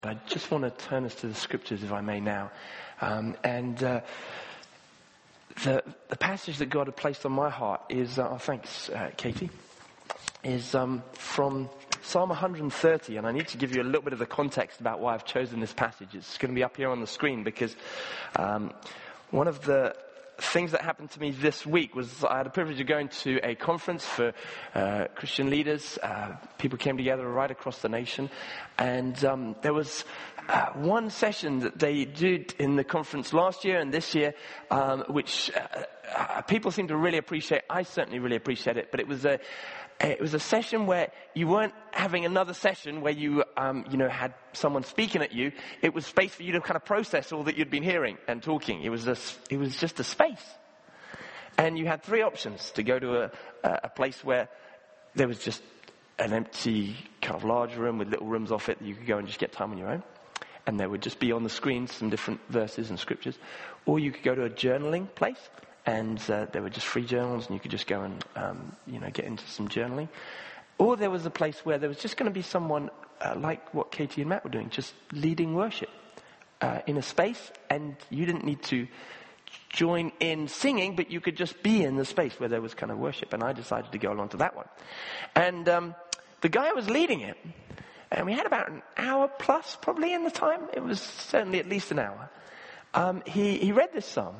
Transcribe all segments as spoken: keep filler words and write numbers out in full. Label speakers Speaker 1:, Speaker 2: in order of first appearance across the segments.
Speaker 1: I just want to turn us to the scriptures, if I may, now. Um, and uh, the the passage that God had placed on my heart is, uh, oh, thanks, uh, Katie, is um, from Psalm one hundred thirty. And I need to give you a little bit of the context about why I've chosen this passage. It's going to be up here on the screen because um, one of the things that happened to me this week was I had the privilege of going to a conference for uh, Christian leaders. Uh, people came together right across the nation. And um, there was uh, one session that they did in the conference last year and this year, um, which uh, uh, people seem to really appreciate. I certainly really appreciate it. But it was a It was a session where you weren't having another session where you, um, you know, had someone speaking at you. It was space for you to kind of process all that you'd been hearing and talking. It was a, it was just a space. And you had three options: to go to a, a place where there was just an empty kind of large room with little rooms off it that you could go and just get time on your own. And there would just be on the screen some different verses and scriptures. Or you could go to a journaling place. And uh, there were just free journals, and you could just go and, um, you know, get into some journaling. Or there was a place where there was just going to be someone uh, like what Katie and Matt were doing, just leading worship uh, in a space, and you didn't need to join in singing, but you could just be in the space where there was kind of worship. And I decided to go along to that one. And um, the guy was leading it, and we had about an hour plus probably in the time. It was certainly at least an hour. Um, he, he read this psalm.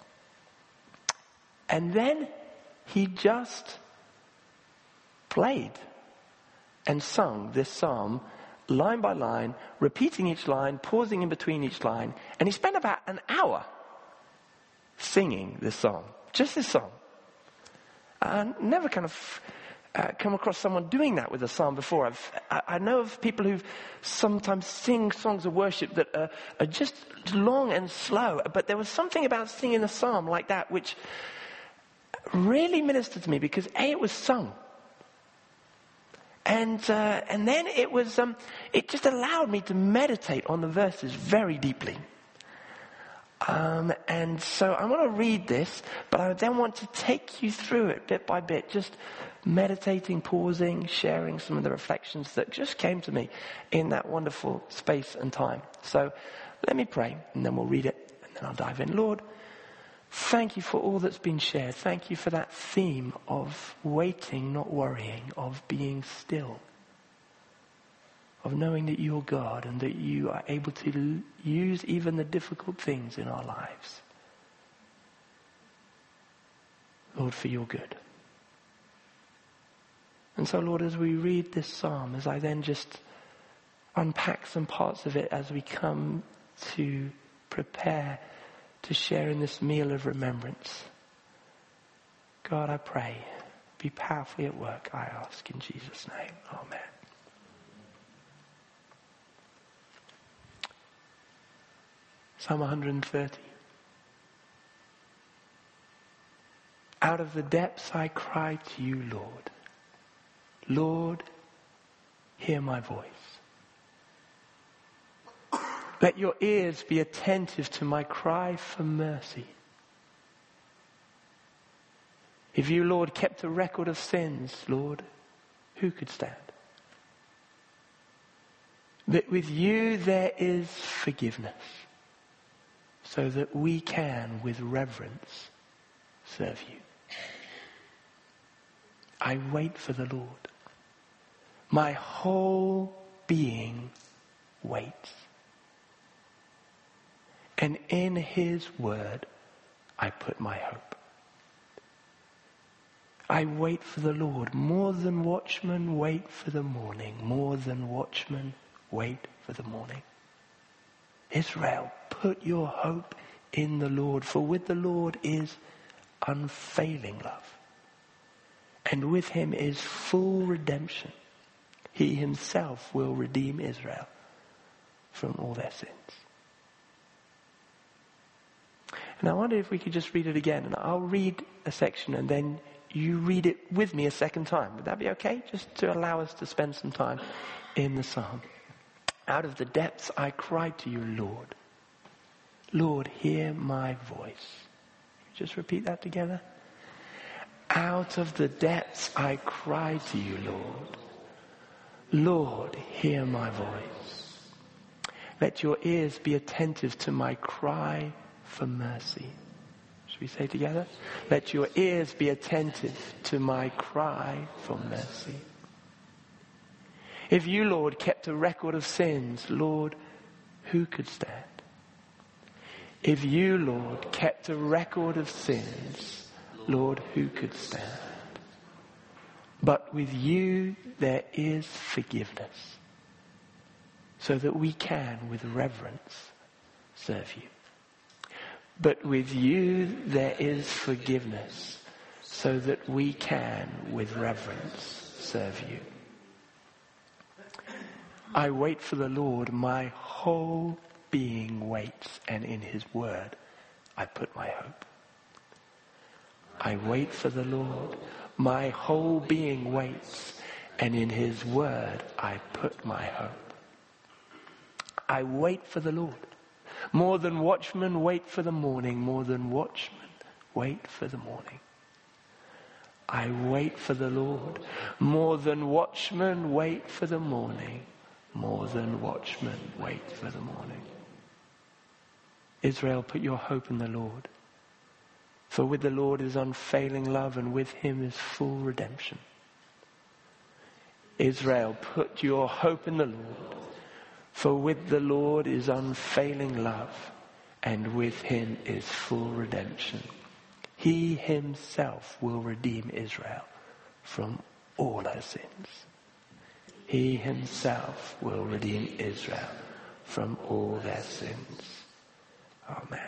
Speaker 1: And then he just played and sung this psalm line by line, repeating each line, pausing in between each line. And he spent about an hour singing this psalm, just this psalm. I never kind of uh, come across someone doing that with a psalm before. I've, I, I know of people who sometimes sing songs of worship that are, are just long and slow. But there was something about singing a psalm like that which really ministered to me because A, it was sung, and uh, and then it was um, it just allowed me to meditate on the verses very deeply. Um, and so I want to read this, but I then want to take you through it bit by bit, just meditating, pausing, sharing some of the reflections that just came to me in that wonderful space and time. So let me pray, and then we'll read it, and then I'll dive in. Lord, thank you for all that's been shared. Thank you for that theme of waiting, not worrying, of being still, of knowing that you're God and that you are able to l- use even the difficult things in our lives, Lord, for your good. And so, Lord, as we read this psalm, as I then just unpack some parts of it as we come to prepare to share in this meal of remembrance, God, I pray, be powerfully at work, I ask in Jesus' name. Amen. Psalm one hundred thirty. Out of the depths I cry to you, Lord. Lord, hear my voice. Let your ears be attentive to my cry for mercy. If you, Lord, kept a record of sins, Lord, who could stand? But with you there is forgiveness, so that we can, with reverence, serve you. I wait for the Lord. My whole being waits. And in his word, I put my hope. I wait for the Lord. More than watchmen wait for the morning. More than watchmen wait for the morning. Israel, put your hope in the Lord, for with the Lord is unfailing love, and with him is full redemption. He himself will redeem Israel from all their sins. And I wonder if we could just read it again, and I'll read a section and then you read it with me a second time. Would that be okay? Just to allow us to spend some time in the psalm. Out of the depths I cry to you, Lord. Lord, hear my voice. Just repeat that together. Out of the depths I cry to you, Lord. Lord, hear my voice. Let your ears be attentive to my cry for mercy. Should we say together? Let your ears be attentive to my cry for mercy. If you, Lord, kept a record of sins, Lord, who could stand? If you, Lord, kept a record of sins, Lord, who could stand? But with you there is forgiveness, so that we can, with reverence, serve you. But with you there is forgiveness, so that we can, with reverence, serve you. I wait for the Lord, my whole being waits, and in his word I put my hope. I wait for the Lord, my whole being waits, and in his word I put my hope. I wait for the Lord. More than watchmen wait for the morning, more than watchmen wait for the morning. I wait for the Lord. More than watchmen wait for the morning, more than watchmen wait for the morning. Israel, put your hope in the Lord. For with the Lord is unfailing love, and with him is full redemption. Israel, put your hope in the Lord. For with the Lord is unfailing love, and with him is full redemption. He himself will redeem Israel from all her sins. He himself will redeem Israel from all their sins. Amen.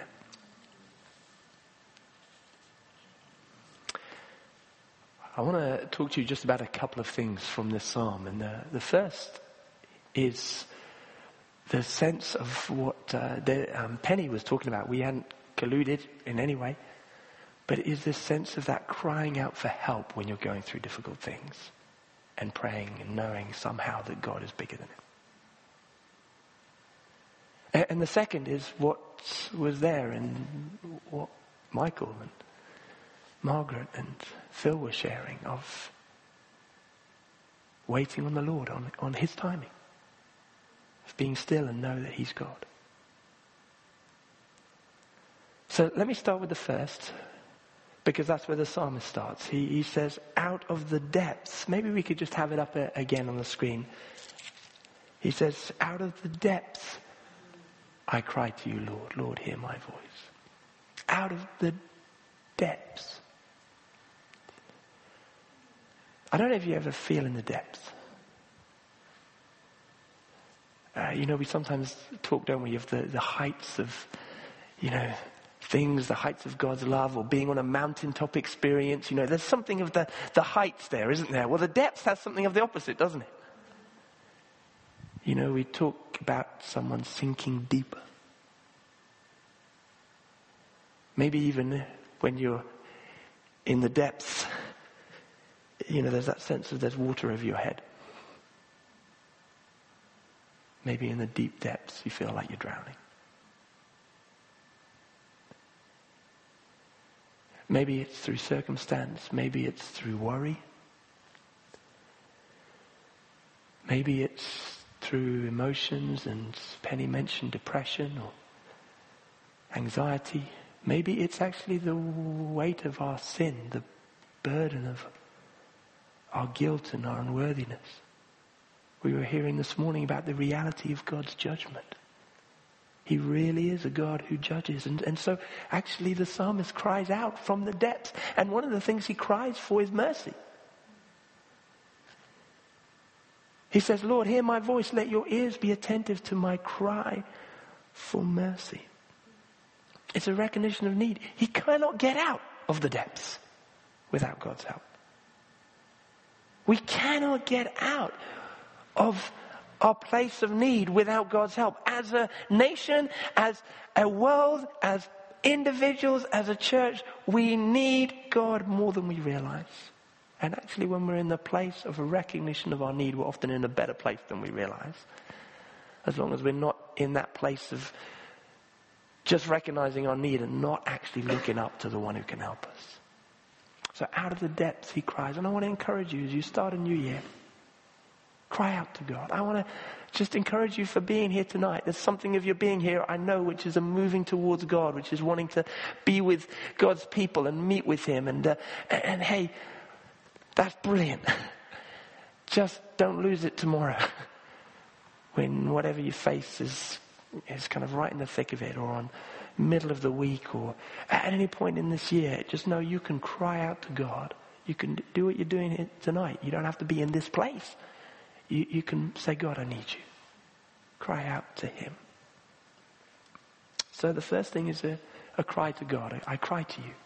Speaker 1: I want to talk to you just about a couple of things from this psalm. And the, the first is the sense of what uh, the, um, Penny was talking about. We hadn't colluded in any way. But it is this sense of that crying out for help when you're going through difficult things. And praying and knowing somehow that God is bigger than it. And the second is what was there and what Michael and Margaret and Phil were sharing of waiting on the Lord, on, on his timing. Of being still and know that he's God. So let me start with the first, because that's where the psalmist starts. He, he says, out of the depths. Maybe we could just have it up again on the screen. He says, out of the depths I cry to you, Lord. Lord, hear my voice. Out of the depths. I don't know if you ever feel in the depths. Uh, you know, we sometimes talk, don't we, of the, the heights of, you know, things, the heights of God's love, or being on a mountaintop experience. You know, there's something of the, the heights there, isn't there? Well, the depths has something of the opposite, doesn't it? You know, we talk about someone sinking deeper. Maybe even when you're in the depths, you know, there's that sense of there's water over your head. Maybe in the deep depths you feel like you're drowning. Maybe it's through circumstance. Maybe it's through worry. Maybe it's through emotions, and Penny mentioned depression or anxiety. Maybe it's actually the weight of our sin, the burden of our guilt and our unworthiness. We were hearing this morning about the reality of God's judgment. He really is a God who judges. And, and so actually the psalmist cries out from the depths. And one of the things he cries for is mercy. He says, Lord, hear my voice. Let your ears be attentive to my cry for mercy. It's a recognition of need. He cannot get out of the depths without God's help. We cannot get out of our place of need without God's help. As a nation, as a world, as individuals, as a church, we need God more than we realize. And actually, when we're in the place of a recognition of our need, we're often in a better place than we realize. As long as we're not in that place of just recognizing our need and not actually looking up to the one who can help us. So out of the depths he cries. And I want to encourage you as you start a new year, Cry out to God. I want to just encourage you for being here tonight. There's something of your being here, I know, which is a moving towards God, which is wanting to be with God's people and meet with Him. And, uh, and, and hey, that's brilliant. Just don't lose it tomorrow when whatever you face is, is kind of right in the thick of it, or on middle of the week, or at any point in this year. Just know you can cry out to God. You can do what you're doing here tonight. You don't have to be in this place. You, you can say, God, I need you. Cry out to Him. So the first thing is a, a cry to God. I, I cry to you.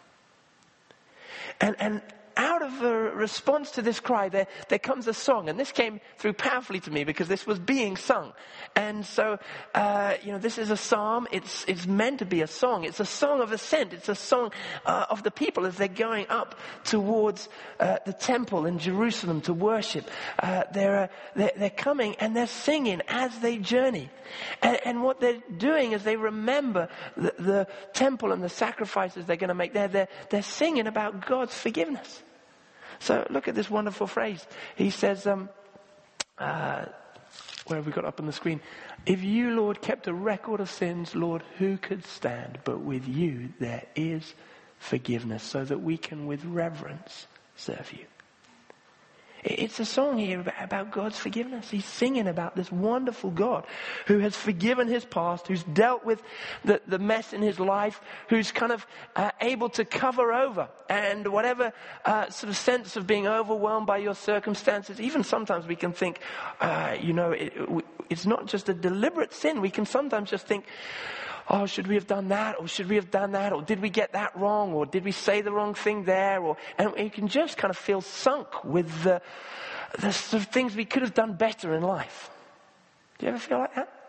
Speaker 1: And, and out of a response to this cry, there, there comes a song. And this came through powerfully to me because this was being sung. And so, uh, you know, this is a psalm. It's, it's meant to be a song. It's a song of ascent. It's a song uh, of the people as they're going up towards uh, the temple in Jerusalem to worship. Uh, they're, uh, they're, they're coming and they're singing as they journey. And, and what they're doing is they remember the, the temple and the sacrifices they're going to make there. They're, they're singing about God's forgiveness. So look at this wonderful phrase. He says, um, uh, where have we got up on the screen? If you, Lord, kept a record of sins, Lord, who could stand? But with you there is forgiveness, so that we can with reverence serve you. It's a song here about God's forgiveness. He's singing about this wonderful God who has forgiven his past, who's dealt with the, the mess in his life, who's kind of uh, able to cover over. And whatever uh, sort of sense of being overwhelmed by your circumstances, even sometimes we can think, uh, you know, it, it's not just a deliberate sin. We can sometimes just think, oh, should we have done that? Or should we have done that? Or did we get that wrong? Or did we say the wrong thing there? Or, and you can just kind of feel sunk with the, the sort of things we could have done better in life. Do you ever feel like that?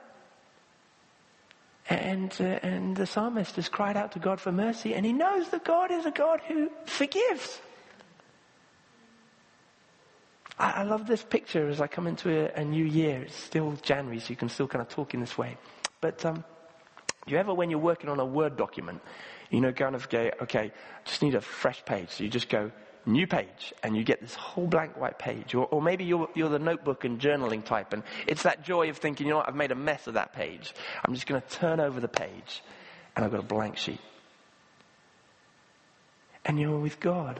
Speaker 1: And, uh, and the psalmist has cried out to God for mercy, and he knows that God is a God who forgives. I, I love this picture as I come into a, a new year. It's still January, so you can still kind of talk in this way. But, um, do you ever, when you're working on a Word document, you know, kind of go, okay, just need a fresh page. So you just go, new page, and you get this whole blank white page. Or, or maybe you're, you're the notebook and journaling type, and it's that joy of thinking, you know what, I've made a mess of that page. I'm just going to turn over the page, and I've got a blank sheet. And you're with God.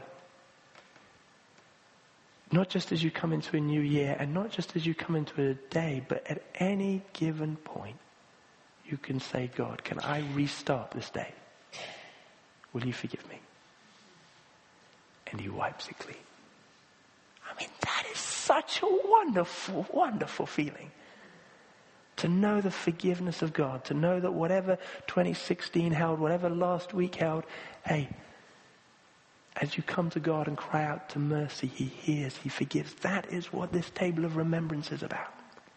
Speaker 1: Not just as you come into a new year, and not just as you come into a day, but at any given point. You can say, God, can I restart this day? Will you forgive me? And he wipes it clean. I mean, that is such a wonderful, wonderful feeling. To know the forgiveness of God. To know that whatever twenty sixteen held, whatever last week held, hey, as you come to God and cry out to mercy, he hears, he forgives. That is what this table of remembrance is about.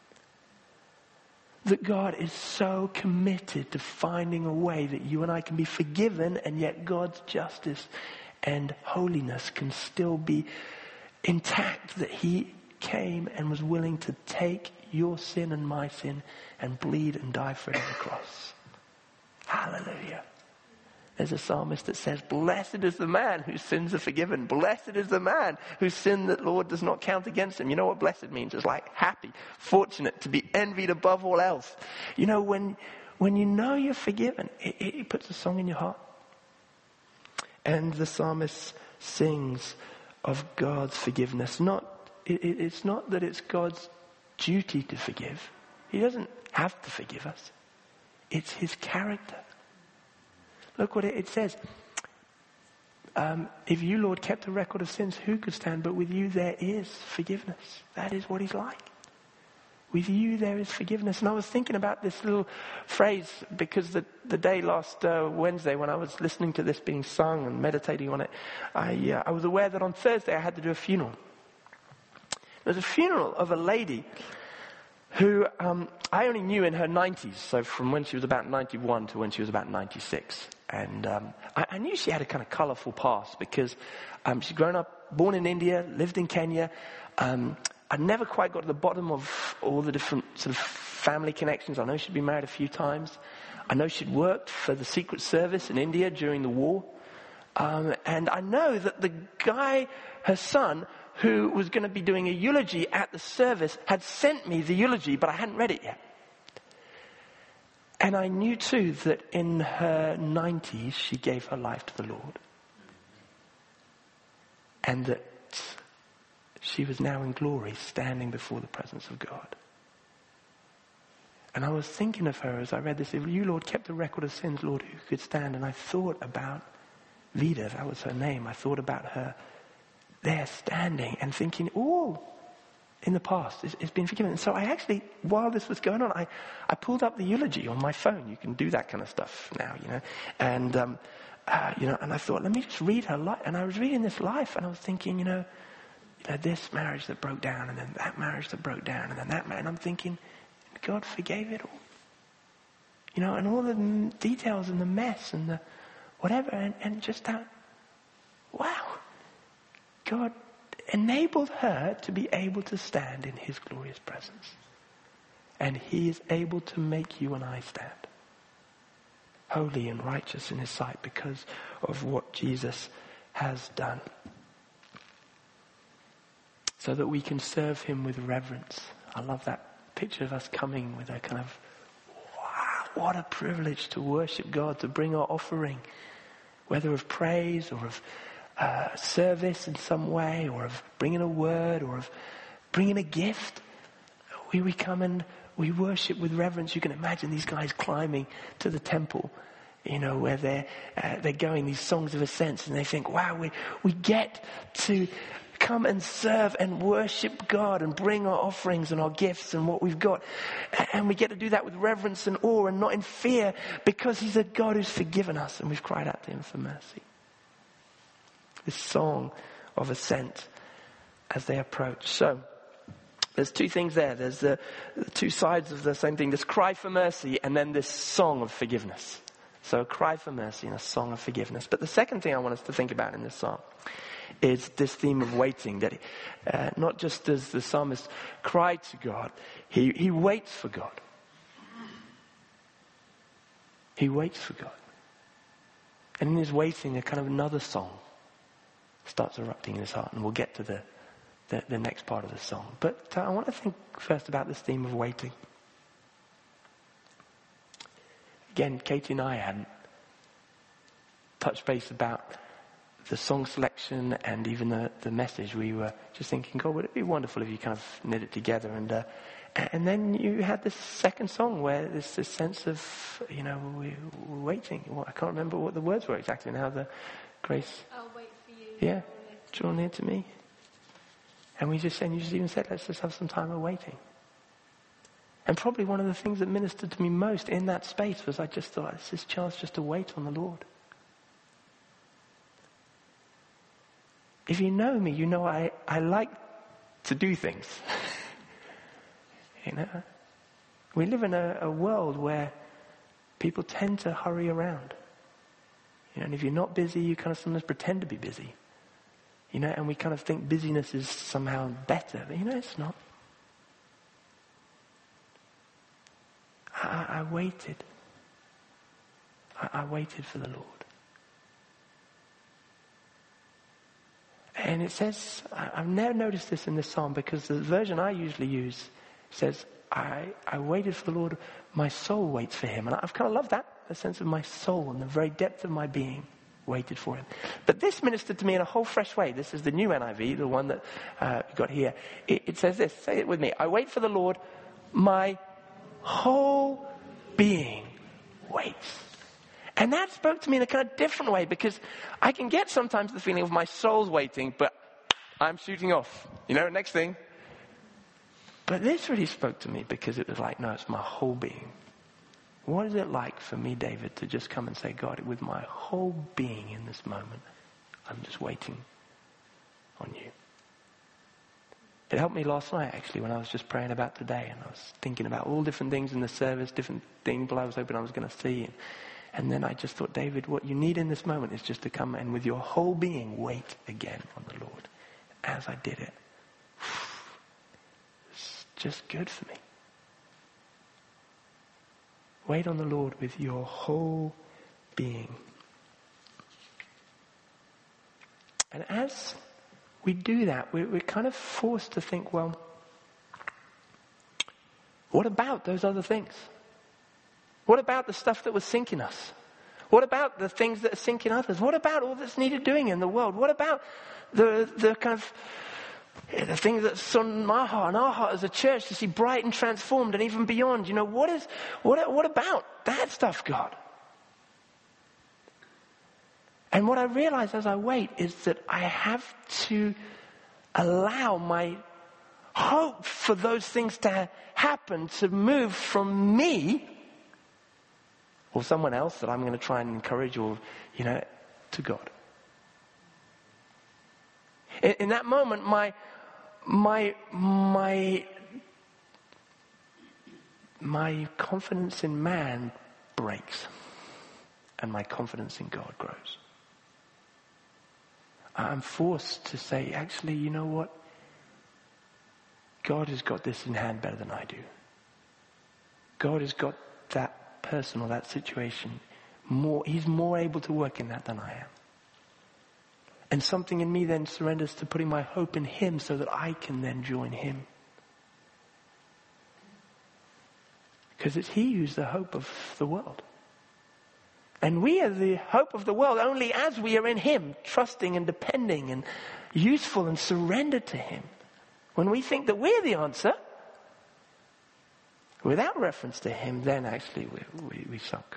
Speaker 1: That God is so committed to finding a way that you and I can be forgiven, and yet God's justice and holiness can still be intact. That he came and was willing to take your sin and my sin and bleed and die for it on the cross. Hallelujah. There's a psalmist that says, blessed is the man whose sins are forgiven. Blessed is the man whose sin the Lord does not count against him. You know what blessed means? It's like happy, fortunate, to be envied above all else. You know, when when you know you're forgiven, it, it puts a song in your heart. And the psalmist sings of God's forgiveness. Not it, it, It's not that it's God's duty to forgive. He doesn't have to forgive us. It's his character. Look what it, it says. Um, if you, Lord, kept a record of sins, who could stand? But with you there is forgiveness. That is what he's like. With you there is forgiveness. And I was thinking about this little phrase because the, the day last uh, Wednesday when I was listening to this being sung and meditating on it, I, uh, I was aware that on Thursday I had to do a funeral. There was a funeral of a lady who um, I only knew in her nineties, so from when she was about ninety-one to when she was about ninety-six. And um, I, I knew she had a kind of colourful past because um, she'd grown up, born in India, lived in Kenya. Um, I never quite got to the bottom of all the different sort of family connections. I know she'd been married a few times. I know she'd worked for the Secret Service in India during the war. Um, and I know that the guy, her son, who was going to be doing a eulogy at the service, had sent me the eulogy, but I hadn't read it yet. And I knew too that in her nineties, she gave her life to the Lord. And that she was now in glory, standing before the presence of God. And I was thinking of her as I read this. If you, Lord, kept a record of sins, Lord, who could stand? And I thought about Vida, that was her name. I thought about her there standing and thinking, oh, in the past, it's, it's been forgiven. And so I actually, while this was going on, I, I pulled up the eulogy on my phone. You can do that kind of stuff now, you know. And, um, uh, you know, and I thought, let me just read her life. And I was reading this life and I was thinking, you know, you know, this marriage that broke down and then that marriage that broke down and then that marriage. And I'm thinking, God forgave it all. You know, and all the details and the mess and the whatever. And, and just that, wow. God enabled her to be able to stand in his glorious presence. And he is able to make you and I stand holy and righteous in his sight because of what Jesus has done. So that we can serve him with reverence. I love that picture of us coming with a kind of, wow, what a privilege to worship God, to bring our offering, whether of praise or of Uh, service in some way, or of bringing a word, or of bringing a gift. We, we come and we worship with reverence. You can imagine these guys climbing to the temple, you know, where they're, uh, they're going, these songs of ascents, and they think, wow, we, we get to come and serve and worship God and bring our offerings and our gifts and what we've got. And we get to do that with reverence and awe and not in fear, because he's a God who's forgiven us and we've cried out to him for mercy. This song of ascent as they approach. So, there's two things there. There's the, the two sides of the same thing. This cry for mercy and then this song of forgiveness. So a cry for mercy and a song of forgiveness. But the second thing I want us to think about in this song is this theme of waiting. That uh, not just does the psalmist cry to God, he, he waits for God. He waits for God. And in his waiting, a kind of another song starts erupting in his heart, and we'll get to the, the, the next part of the song. But uh, I want to think first about this theme of waiting. Again, Katie and I hadn't touched base about the song selection and even the, the message. We were just thinking, God, would it be wonderful if you kind of knit it together? And uh, and then you had this second song where there's this sense of, you know, we, we're waiting. Well, I can't remember what the words were exactly now. The Grace.
Speaker 2: I'll wait for you.
Speaker 1: Yeah, draw near to me. And we just, and you just even said, let's just have some time of waiting. And probably one of the things that ministered to me most in that space was I just thought, it's this chance just to wait on the Lord. If you know me, you know I, I like to do things. You know, we live in a, a world where people tend to hurry around. You know, and if you're not busy, you kind of sometimes pretend to be busy. You know, and we kind of think busyness is somehow better. But you know, it's not. I, I waited. I, I waited for the Lord. And it says, I, I've never noticed this in this psalm, because the version I usually use says, I, I waited for the Lord, my soul waits for him. And I've kind of loved that, the sense of my soul and the very depth of my being waited for him. But this ministered to me in a whole fresh way. This is the new N I V, the one that uh, we got here. It, it says this, say it with me. I wait for the Lord, my whole being waits. And that spoke to me in a kind of different way, because I can get sometimes the feeling of my soul's waiting, but I'm shooting off. You know, next thing. But this really spoke to me, because it was like, no, it's my whole being. What is it like for me, David, to just come and say, God, with my whole being in this moment, I'm just waiting on you. It helped me last night, actually, when I was just praying about today, and I was thinking about all different things in the service, different things I was hoping I was going to see. And, and then I just thought, David, what you need in this moment is just to come and with your whole being wait again on the Lord. As I did it, it's just good for me. Wait on the Lord with your whole being. And as we do that. We're, we're kind of forced to think, well, what about those other things? What about the stuff that was sinking us? What about the things that are sinking others? What about all that's needed doing in the world? What about the the kind of the things that's on my heart and our heart as a church to see bright and transformed and even beyond? You know, what is what what about that stuff, God? And what I realize as I wait is that I have to allow my hope for those things to happen to move from me or someone else that I'm going to try and encourage, or, you know, to God. In, in that moment, my, my, my, my confidence in man breaks, and my confidence in God grows. I'm forced to say, actually, you know what? God has got this in hand better than I do. God has got that person or that situation more, he's more able to work in that than I am. And something in me then surrenders to putting my hope in him so that I can then join him. Because it's he who's the hope of the world. And we are the hope of the world only as we are in him, trusting and depending and useful and surrendered to him. When we think that we're the answer, without reference to him, then actually we, we, we sunk.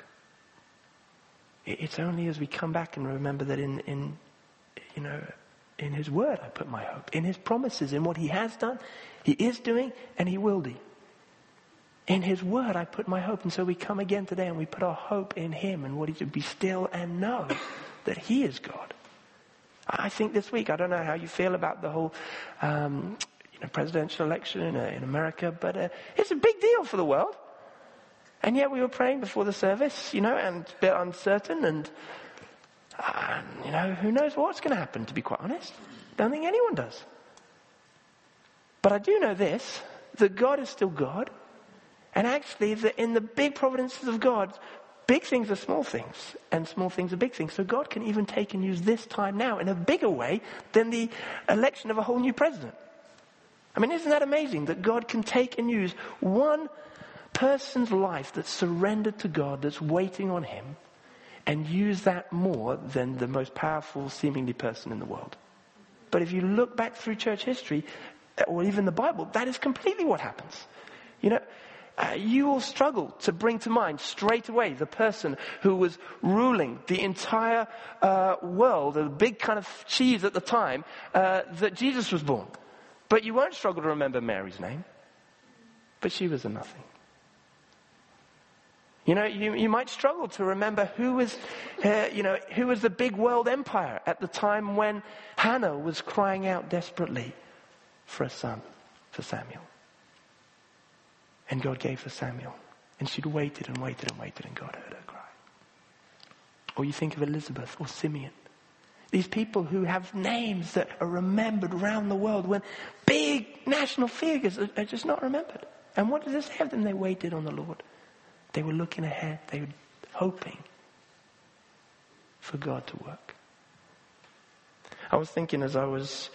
Speaker 1: It's only as we come back and remember that in, in, you know, in his word I put my hope. In his promises, in what he has done, he is doing, and he will do. In his word I put my hope. And so we come again today and we put our hope in him and what he should be still and know that he is God. I think this week, I don't know how you feel about the whole um, you know, presidential election in, uh, in America, but uh, it's a big deal for the world. And yet we were praying before the service, you know, and a bit uncertain, and, uh, you know, who knows what's going to happen, to be quite honest. Don't think anyone does. But I do know this, that God is still God. And actually, that in the big providences of God, big things are small things, and small things are big things. So God can even take and use this time now in a bigger way than the election of a whole new president. I mean, isn't that amazing that God can take and use one person's life that's surrendered to God, that's waiting on him, and use that more than the most powerful seemingly person in the world? But if you look back through church history, or even the Bible, that is completely what happens. You know, Uh, you will struggle to bring to mind straight away the person who was ruling the entire uh, world, a big kind of cheese at the time, uh, that Jesus was born. But you won't struggle to remember Mary's name. But she was a nothing. You know, you, you might struggle to remember who was, uh, you know, who was the big world empire at the time when Hannah was crying out desperately for a son, for Samuel. And God gave her Samuel. And she'd waited and waited and waited, and God heard her cry. Or you think of Elizabeth or Simeon. These people who have names that are remembered around the world when big national figures are, are just not remembered. And what does this have them? They waited on the Lord. They were looking ahead. They were hoping for God to work. I was thinking as I was...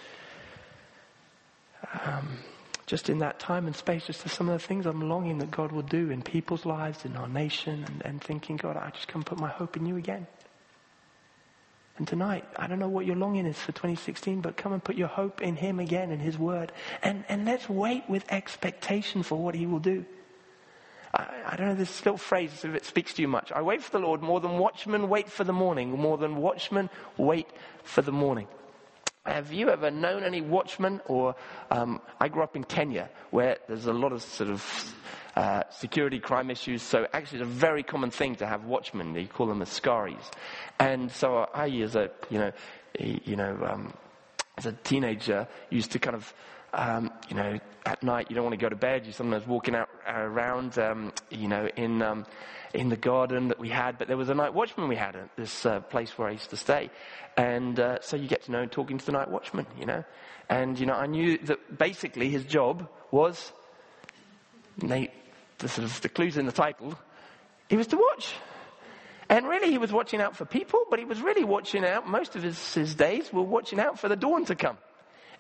Speaker 1: Um, just in that time and space, just to some of the things I'm longing that God will do in people's lives, in our nation, and, and thinking, God, I just come put my hope in you again. And tonight, I don't know what your longing is for twenty sixteen, but come and put your hope in him again, in his word. And, and let's wait with expectation for what he will do. I, I don't know this little phrase, if it speaks to you much. I wait for the Lord more than watchmen wait for the morning, more than watchmen wait for the morning. Have you ever known any watchmen? Or um, I grew up in Kenya, where there's a lot of sort of uh, security crime issues. So actually, it's a very common thing to have watchmen. They call them askaris. And so I, as a you know, you know, um, as a teenager, used to kind of, um, you know, at night you don't want to go to bed. You're sometimes walking out around, um, you know, in. Um, in the garden that we had, but there was a night watchman we had at this uh, place where I used to stay. And uh, so you get to know talking to the night watchman, you know. And, you know, I knew that basically his job was, they, the sort of the clues in the title, he was to watch. And really he was watching out for people, but he was really watching out, most of his, his days were watching out for the dawn to come.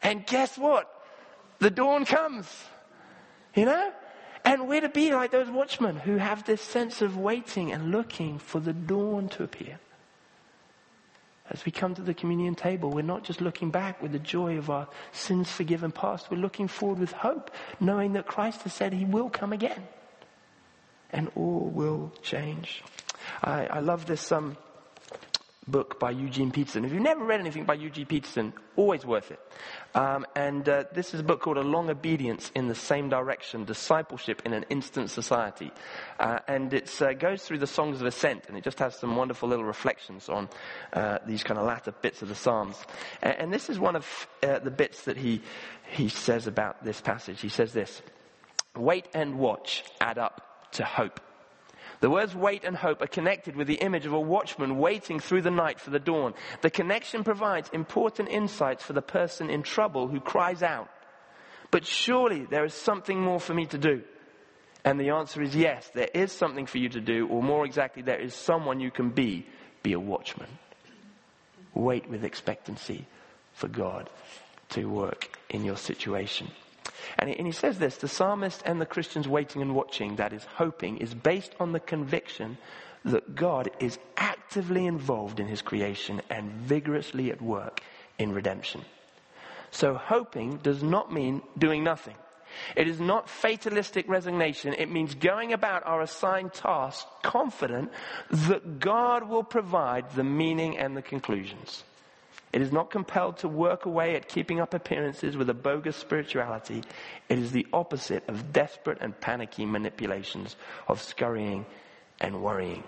Speaker 1: And guess what? The dawn comes. You know? And we're to be like those watchmen who have this sense of waiting and looking for the dawn to appear. As we come to the communion table, we're not just looking back with the joy of our sins forgiven past. We're looking forward with hope, knowing that Christ has said he will come again. And all will change. I, I love this um, book by Eugene Peterson. If you've never read anything by Eugene Peterson, always worth it. Um, and uh, this is a book called A Long Obedience in the Same Direction, Discipleship in an Instant Society. Uh, and it uh, goes through the Songs of Ascent, and it just has some wonderful little reflections on uh, these kind of latter bits of the Psalms. And, and this is one of uh, the bits that he, he says about this passage. He says this: wait and watch add up to hope. The words wait and hope are connected with the image of a watchman waiting through the night for the dawn. The connection provides important insights for the person in trouble who cries out, "But surely there is something more for me to do." And the answer is yes, there is something for you to do, or more exactly, there is someone you can be. Be a watchman. Wait with expectancy for God to work in your situation. And he, and he says this: the psalmist and the Christians waiting and watching, that is hoping, is based on the conviction that God is actively involved in his creation and vigorously at work in redemption. So hoping does not mean doing nothing. It is not fatalistic resignation. It means going about our assigned task confident that God will provide the meaning and the conclusions. It is not compelled to work away at keeping up appearances with a bogus spirituality. It is the opposite of desperate and panicky manipulations of scurrying and worrying.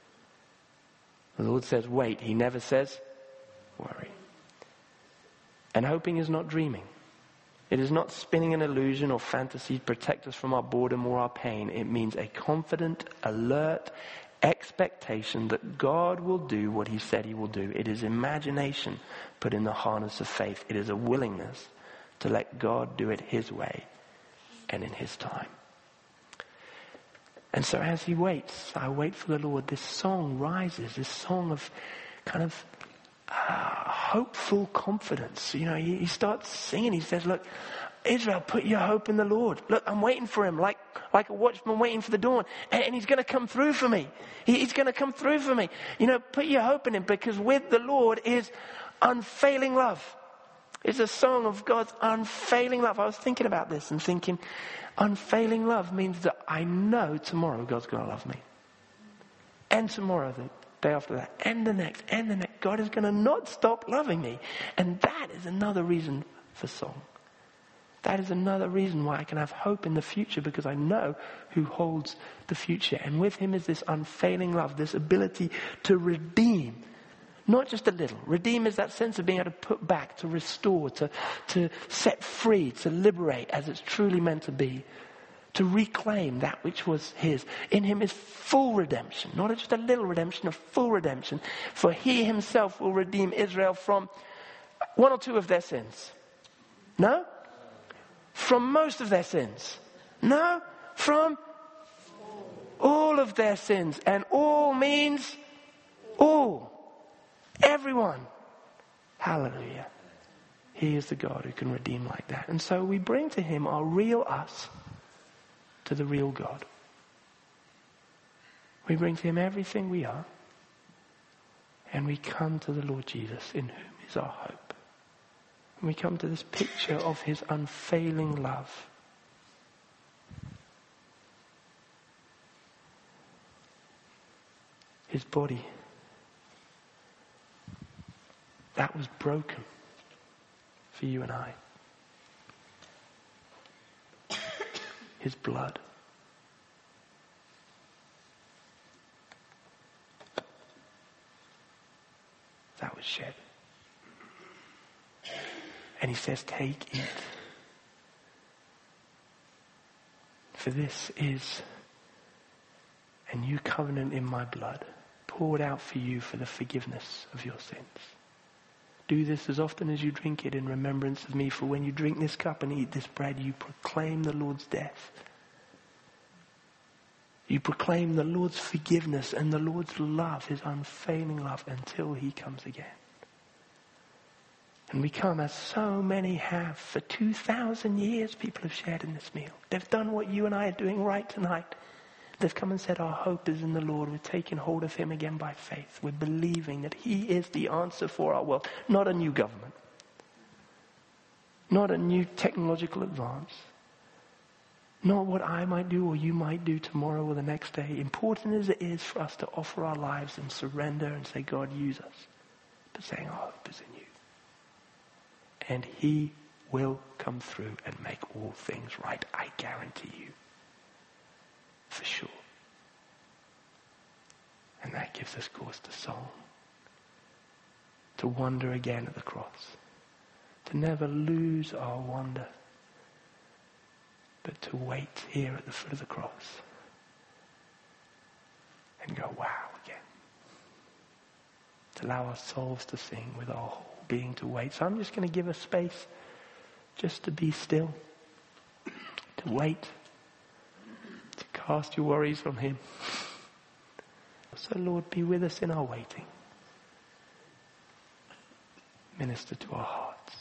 Speaker 1: The Lord says, wait. He never says, worry. And hoping is not dreaming. It is not spinning an illusion or fantasy to protect us from our boredom or our pain. It means a confident, alert expectation that God will do what he said he will do. It is imagination put in the harness of faith. It is a willingness to let God do it his way and in his time. And so as he waits, I wait for the Lord, this song rises, this song of kind of uh, hopeful confidence. You know, he, he starts singing. He says, look, Israel, put your hope in the Lord. Look, I'm waiting for him like, like a watchman waiting for the dawn. And, and he's going to come through for me. He, he's going to come through for me. You know, put your hope in him, because with the Lord is unfailing love. It's a song of God's unfailing love. I was thinking about this and thinking, unfailing love means that I know tomorrow God's going to love me. And tomorrow, the day after that, and the next, and the next. God is going to not stop loving me. And that is another reason for song. That is another reason why I can have hope in the future, because I know who holds the future. And with him is this unfailing love, this ability to redeem. Not just a little. Redeem is that sense of being able to put back, to restore, to, to set free, to liberate as it's truly meant to be. To reclaim that which was his. In him is full redemption. Not just a little redemption, a full redemption. For he himself will redeem Israel from one or two of their sins. No? From most of their sins. No, from all of their sins. And all means all. Everyone. Hallelujah. He is the God who can redeem like that. And so we bring to him our real us to the real God. We bring to him everything we are. And we come to the Lord Jesus, in whom is our hope. And we come to this picture of his unfailing love. His body, that was broken for you and I. His blood. That was shed. And he says, take, eat. For this is a new covenant in my blood, poured out for you for the forgiveness of your sins. Do this as often as you drink it in remembrance of me. For when you drink this cup and eat this bread, you proclaim the Lord's death. You proclaim the Lord's forgiveness and the Lord's love, his unfailing love, until he comes again. And we come as so many have. For two thousand years people have shared in this meal. They've done what you and I are doing right tonight. They've come and said our hope is in the Lord. We're taking hold of him again by faith. We're believing that he is the answer for our world. Not a new government. Not a new technological advance. Not what I might do or you might do tomorrow or the next day. Important as it is for us to offer our lives and surrender and say, God, use us. But saying our hope is in you. And he will come through and make all things right. I guarantee you. For sure. And that gives us cause to song. To wonder again at the cross. To never lose our wonder. But to wait here at the foot of the cross. And go, wow, again. To allow our souls to sing with our whole being to wait. So I'm just going to give us space just to be still. To wait. To cast your worries on him. So Lord, be with us in our waiting. Minister to our hearts.